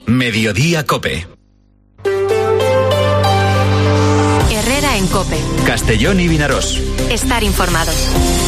Mediodía COPE. Herrera en COPE. Castellón y Vinarós. Estar informados.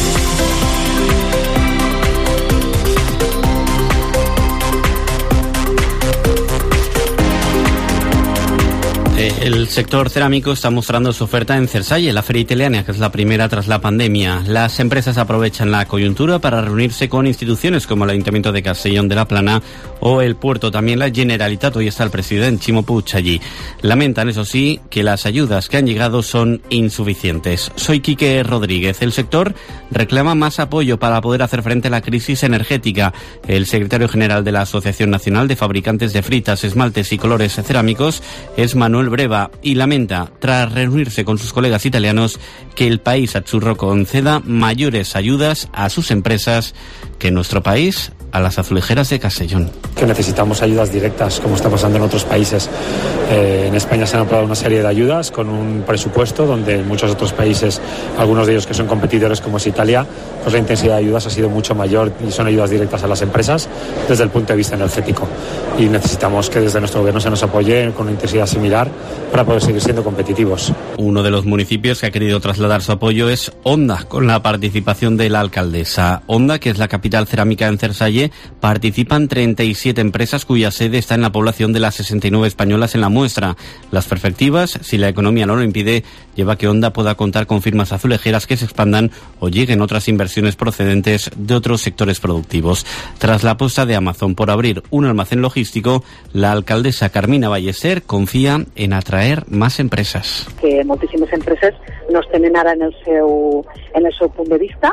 El sector cerámico está mostrando su oferta en Cersalle, la feria italiana, que es la primera tras la pandemia. Las empresas aprovechan la coyuntura para reunirse con instituciones como el Ayuntamiento de Castellón de la Plana o el puerto. También la Generalitat. Hoy está el presidente Chimo Puig allí. Lamentan, eso sí, que las ayudas que han llegado son insuficientes. Soy Quique Rodríguez. El sector reclama más apoyo para poder hacer frente a la crisis energética. El secretario general de la Asociación Nacional de Fabricantes de Fritas, Esmaltes y Colores Cerámicos es Manuel Breva y lamenta, tras reunirse con sus colegas italianos, que el país Azzurro conceda mayores ayudas a sus empresas que en nuestro país a las azulejeras de Castellón. Que necesitamos ayudas directas, como está pasando en otros países. En España se han aprobado una serie de ayudas con un presupuesto donde en muchos otros países, algunos de ellos que son competidores como es Italia, pues la intensidad de ayudas ha sido mucho mayor y son ayudas directas a las empresas desde el punto de vista energético. Y necesitamos que desde nuestro gobierno se nos apoye con una intensidad similar para poder seguir siendo competitivos. Uno de los municipios que ha querido trasladar su apoyo es Onda, con la participación de la alcaldesa. Onda, que es la capital cerámica en Cersalle, participan 37 empresas cuya sede está en la población de las 69 españolas en la muestra. Las perspectivas, si la economía no lo impide, lleva a que Onda pueda contar con firmas azulejeras que se expandan o lleguen otras inversiones procedentes de otros sectores productivos. Tras la apuesta de Amazon por abrir un almacén logístico, la alcaldesa Carmina Ballester confía en atraer más empresas. Que moltíssimes empreses no es tenen ara en el seu punt de vista.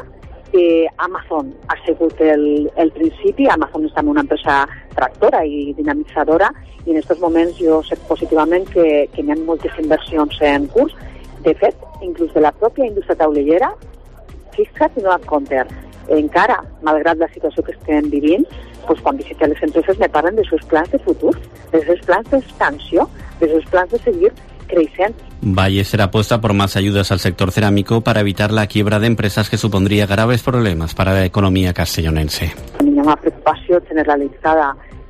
Amazon ha sigut el principi. Amazon és també una empresa tractora i dinamitzadora i en aquests moments jo sé positivament que hi ha moltes inversions en curs. De fet, inclús de la pròpia indústria taulellera, fixa't i no et compte. Encara, malgrat la situació que estem vivint, pues, quan visiten les empreses me parlen de seus plans de futur, de seus plans d'expansió, de seus plans de seguir creixent. Ballester apuesta por más ayudas al sector cerámico para evitar la quiebra de empresas que supondría graves problemas para la economia castellonense. Hi ha una preocupació generalitzada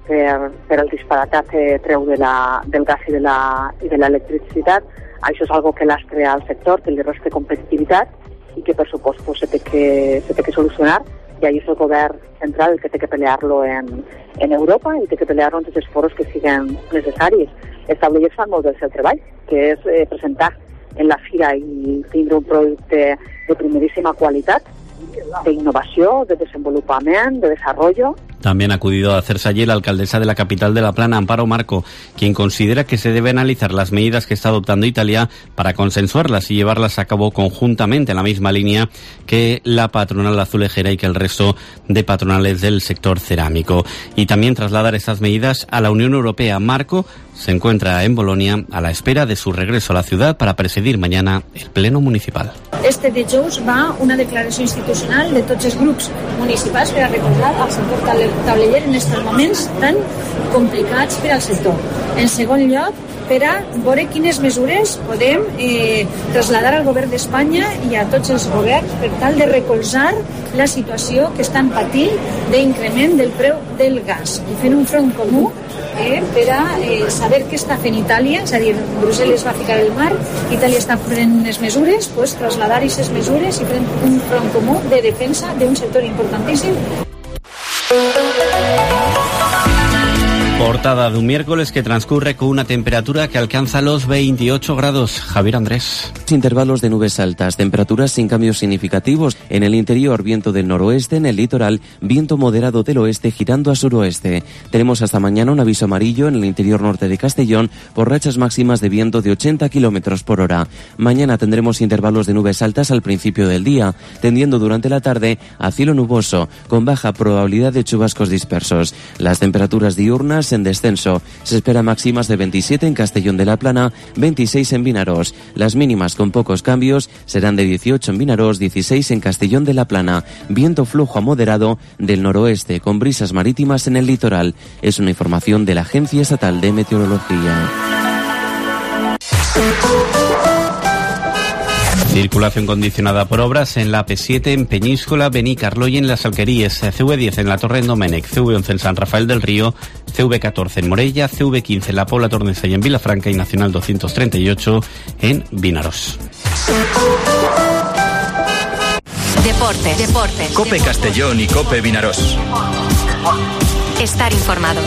per el disparatat preu del gas i de l'electricitat. Això és algo que lastre al sector, que li resta competitivitat i que, per supost, pues, se té que solucionar. I ahí és el govern central el que té que pelear-lo en Europa i té que pelear-lo en tots els foros que siguin necessaris. Els taulellers fan molt del seu treball, que és presentar en la fira i tindre un producte de primerísima qualitat, de innovació, de desenvolupament, de desarrollo. También ha acudido a Cersalle la alcaldesa de la capital de La Plana, Amparo Marco, quien considera que se debe analizar las medidas que está adoptando Italia para consensuarlas y llevarlas a cabo conjuntamente en la misma línea que la patronal azulejera y que el resto de patronales del sector cerámico. Y también trasladar estas medidas a la Unión Europea. Marco se encuentra en Bolonia a la espera de su regreso a la ciudad para presidir mañana el Pleno Municipal. Este dijous va una declaració institucional de tots els grups municipals per a recordar el sector tauleller en aquests moments tan complicats per al sector. En segon lloc, per a veure quines mesures podem traslladar al govern d'Espanya i a tots els governs per tal de recolzar la situació que estan patint d'increment del preu del gas i fent un front comú per a saber què està fent Itàlia, és a dir, Brussel·les va ficar el mar, Itàlia està prenent les mesures, pues trasladar aquestes mesures i fer un front comú de defensa d'un sector importantíssim. Portada de un miércoles que transcurre con una temperatura que alcanza los 28 grados. Javier Andrés. Intervalos de nubes altas, temperaturas sin cambios significativos. En el interior, viento del noroeste, en el litoral, viento moderado del oeste girando a suroeste. Tenemos hasta mañana un aviso amarillo en el interior norte de Castellón por rachas máximas de viento de 80 kilómetros por hora. Mañana tendremos intervalos de nubes altas al principio del día, tendiendo durante la tarde a cielo nuboso, con baja probabilidad de chubascos dispersos. Las temperaturas diurnas en descenso. Se espera máximas de 27 en Castellón de la Plana, 26 en Vinarós. Las mínimas con pocos cambios serán de 18 en Vinarós, 16 en Castellón de la Plana. Viento flujo a moderado del noroeste con brisas marítimas en el litoral. Es una información de la Agencia Estatal de Meteorología. Circulación condicionada por obras en la P7 en Peñíscola, Benicarló y en Las Alquerías, CV10 en la Torre en Domènec, CV11 en San Rafael del Río, CV14 en Morella, CV15 en La Pobla Tornesa y en Vilafranca y Nacional 238 en Vinaros. Deportes. COPE Castellón y COPE Vinaros. Estar informado.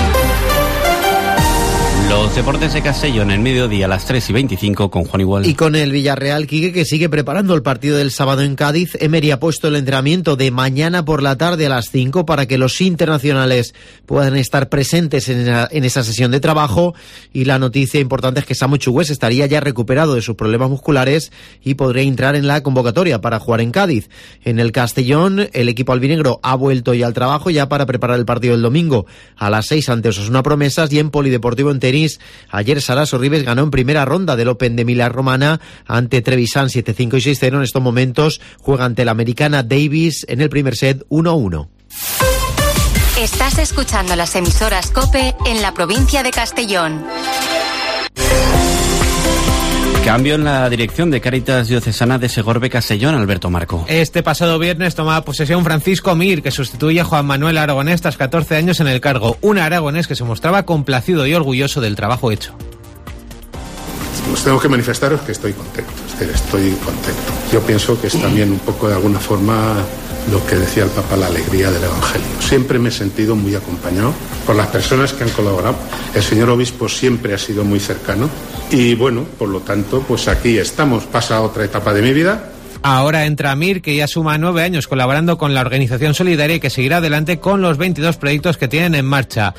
Los deportes de Castellón en mediodía a las 3:25 con Juan Igual. Y con el Villarreal, Quique, que sigue preparando el partido del sábado en Cádiz. Emery ha puesto el entrenamiento de mañana por la tarde a las 5 para que los internacionales puedan estar presentes en esa sesión de trabajo. Y la noticia importante es que Samu Chugués estaría ya recuperado de sus problemas musculares y podría entrar en la convocatoria para jugar en Cádiz. En el Castellón, el equipo albinegro ha vuelto ya al trabajo ya para preparar el partido del domingo a las 6 ante Osasuna Promesas. Y en Polideportivo en tenis, ayer Sara Sorribes ganó en primera ronda del Open de Emilia-Romagna ante Trevisan 7-5 y 6-0. En estos momentos juega ante la americana Davis en el primer set 1-1. Estás escuchando las emisoras COPE en la provincia de Castellón. Cambio en la dirección de Cáritas Diocesana de Segorbe Castellón, Alberto Marco. Este pasado viernes tomaba posesión Francisco Mir, que sustituye a Juan Manuel Aragonés tras 14 años en el cargo. Un aragonés que se mostraba complacido y orgulloso del trabajo hecho. Pues tengo que manifestaros que estoy contento. Yo pienso que es también un poco de alguna forma lo que decía el Papa, la alegría del Evangelio. Siempre me he sentido muy acompañado por las personas que han colaborado. El señor obispo siempre ha sido muy cercano y bueno, por lo tanto, pues aquí estamos. Pasa otra etapa de mi vida. Ahora entra Mir, que ya suma 9 años colaborando con la organización solidaria y que seguirá adelante con los 22 proyectos que tienen en marcha.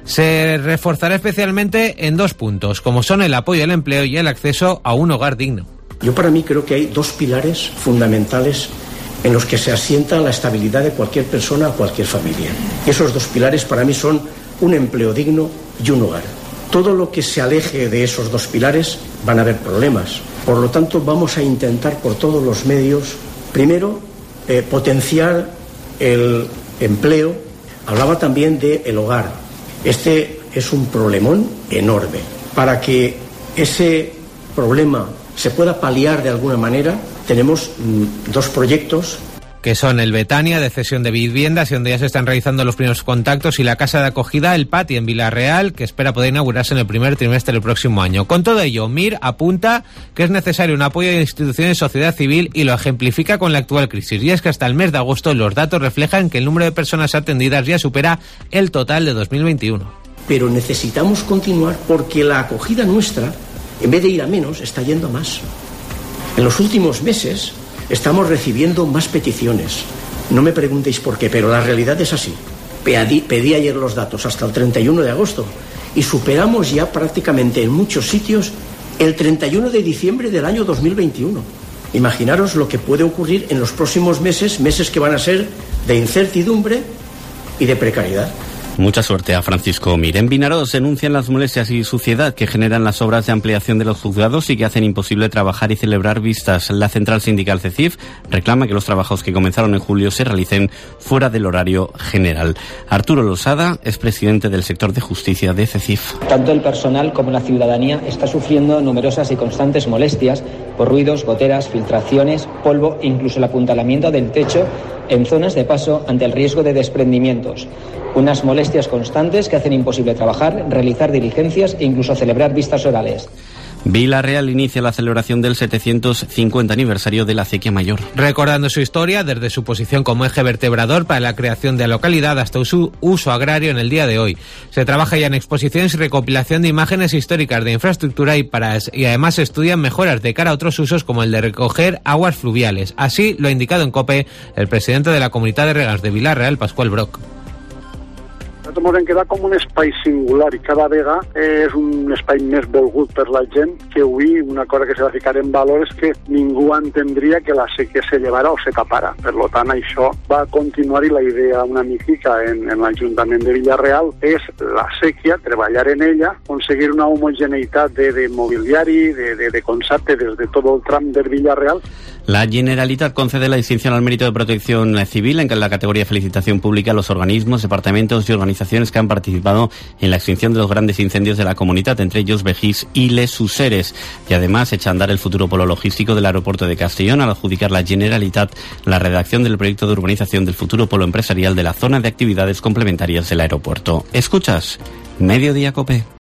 Se reforzará especialmente en 2 puntos, como son el apoyo al empleo y el acceso a un hogar digno. Yo para mí creo que hay 2 pilares fundamentales en los que se asienta la estabilidad de cualquier persona o cualquier familia. Y esos 2 pilares para mí son un empleo digno y un hogar. Todo lo que se aleje de esos 2 pilares van a haber problemas. Por lo tanto, vamos a intentar por todos los medios, primero, potenciar el empleo. Hablaba también del hogar. Este es un problemón enorme. Para que ese problema se pueda paliar de alguna manera, tenemos 2 proyectos. Que son el Betania, de cesión de viviendas, y donde ya se están realizando los primeros contactos, y la casa de acogida, el Pati, en Villarreal, que espera poder inaugurarse en el primer trimestre del próximo año. Con todo ello, Mir apunta que es necesario un apoyo de instituciones de sociedad civil y lo ejemplifica con la actual crisis. Y es que hasta el mes de agosto los datos reflejan que el número de personas atendidas ya supera el total de 2021. Pero necesitamos continuar porque la acogida nuestra, en vez de ir a menos, está yendo a más. En los últimos meses estamos recibiendo más peticiones. No me preguntéis por qué, pero la realidad es así. Pedí ayer los datos hasta el 31 de agosto y superamos ya prácticamente en muchos sitios el 31 de diciembre del año 2021. Imaginaros lo que puede ocurrir en los próximos meses que van a ser de incertidumbre y de precariedad. Mucha suerte a Francisco Mir. En Vinaros denuncian las molestias y suciedad que generan las obras de ampliación de los juzgados y que hacen imposible trabajar y celebrar vistas. La central sindical CECIF reclama que los trabajos que comenzaron en julio se realicen fuera del horario general. Arturo Losada es presidente del sector de justicia de CECIF. Tanto el personal como la ciudadanía está sufriendo numerosas y constantes molestias por ruidos, goteras, filtraciones, polvo e incluso el apuntalamiento del techo en zonas de paso ante el riesgo de desprendimientos. Unas molestias constantes que hacen imposible trabajar, realizar diligencias e incluso celebrar vistas orales. Villarreal inicia la celebración del 750 aniversario de la acequia mayor. Recordando su historia, desde su posición como eje vertebrador para la creación de la localidad hasta su uso agrario en el día de hoy. Se trabaja ya en exposiciones y recopilación de imágenes históricas de infraestructura y además se estudian mejoras de cara a otros usos como el de recoger aguas fluviales. Así lo ha indicado en COPE el presidente de la Comunitat de Regants de Villarreal, Pascual Broc. Nosaltres ens queda com un espai singular i cada vegada és un espai més volgut per la gent, que avui una cosa que s'ha de ficar en valor és que ningú entendria que la sèquia se llevara o se tapara. Per tant, això va continuar i la idea una mica en l'Ajuntament de Villarreal és la sèquia, treballar en ella, aconseguir una homogeneïtat de mobiliari, de concepte des de tot el tram del Villarreal. La Generalitat concede la distinción al mérito de protección civil en la categoría felicitación pública a los organismos, departamentos y organizaciones organizaciones que han participado en la extinción de los grandes incendios de la comunidad, entre ellos Vejís y Les Useres. Y además echa a andar el futuro polo logístico del aeropuerto de Castellón al adjudicar la Generalitat la redacción del proyecto de urbanización del futuro polo empresarial de la zona de actividades complementarias del aeropuerto. ¿Escuchas? Mediodía Cope.